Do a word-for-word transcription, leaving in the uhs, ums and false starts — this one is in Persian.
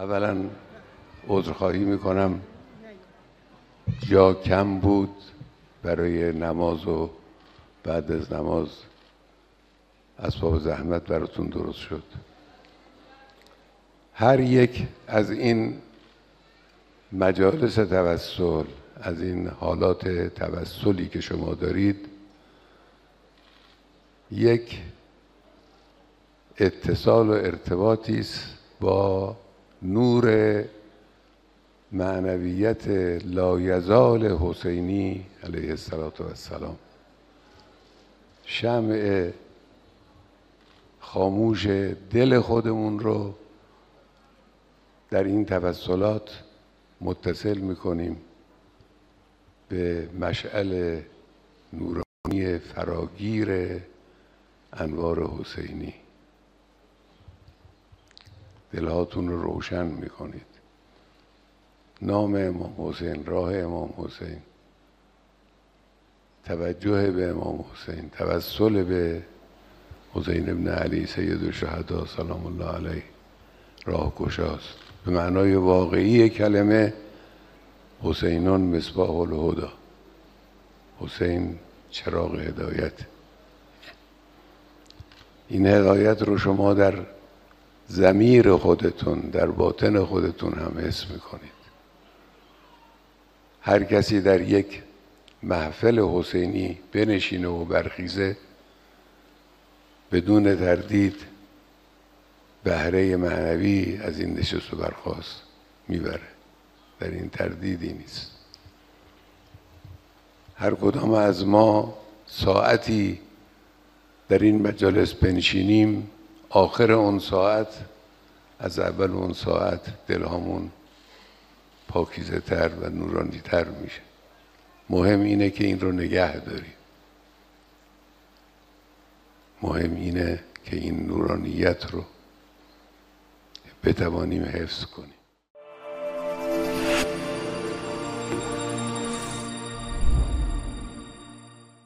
اولا عذرخواهی میکنم جا کم بود برای نماز و بعد از نماز اسباب زحمت براتون درست شد. هر یک از این مجالس توسل، از این حالات توسلی که شما دارید، یک اتصال و ارتباطی است با نور معنویت لایزال حسینی علیه السلام. شمع خاموش دل خودمون رو در این توسلات متصل میکنیم به مشعل نورانی فراگیر انوار حسینی. دلهاتون رو روشن میکنید. نام امام حسین، راه امام حسین، توجه به امام حسین، توسل به حسین ابن علی سید الشهدا سلام الله علیه راه گشاست. به معنای واقعی کلمه حسینون مصباح الهدی، حسین چراغ هدایت. این هدایت رو شما در ضمیر خودتون، در باطن خودتون هم حس میکنید. هر کسی در یک محفل حسینی بنشینه و برخیزه، بدون تردید بهره معنوی از این نشست و برخاست میبره. در این تردیدی نیست. هر کدام از ما ساعتی در این مجالس بنشینیم، آخر اون ساعت از اول اون ساعت دلهامون پاکیزه تر و نورانی تر میشه. مهم اینه که این رو نگه داریم. مهم اینه که این نورانیت رو بتوانیم حفظ کنیم.